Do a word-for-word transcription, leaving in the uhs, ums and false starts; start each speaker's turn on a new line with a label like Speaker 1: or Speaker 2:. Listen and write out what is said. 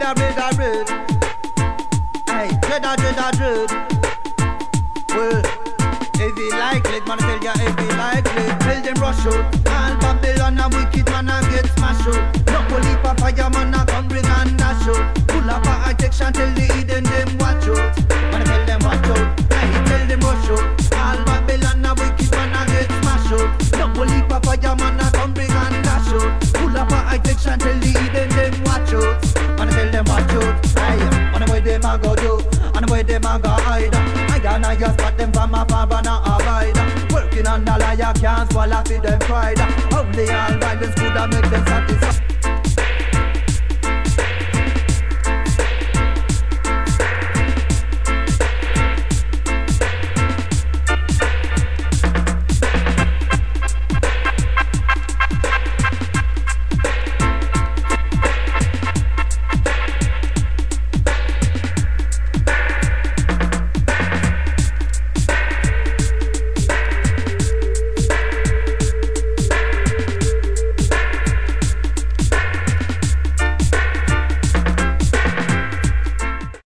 Speaker 1: a red, a red. Hey, dread, a dread, a dread. Well, if you like it, man, tell ya if you like it. Tell them rush out. All Babylon a wicked man a get smash out. No police a fireman a come bring and dash out. Pull up a attention, tell the hidden them watch out. Man, tell them watch out. Hey, tell them rush out. All Babylon a wicked man a get smash out. No police a fireman a come bring and dash out. Pull up a attention, tell the hidden them watch out. Man, tell them watch out. Hey, man, where them a go do? And where them a go hide? I gonna just spot them from a far and a abide. Working on the liar can't swallow for them pride. Only all right, this could make them satisfied.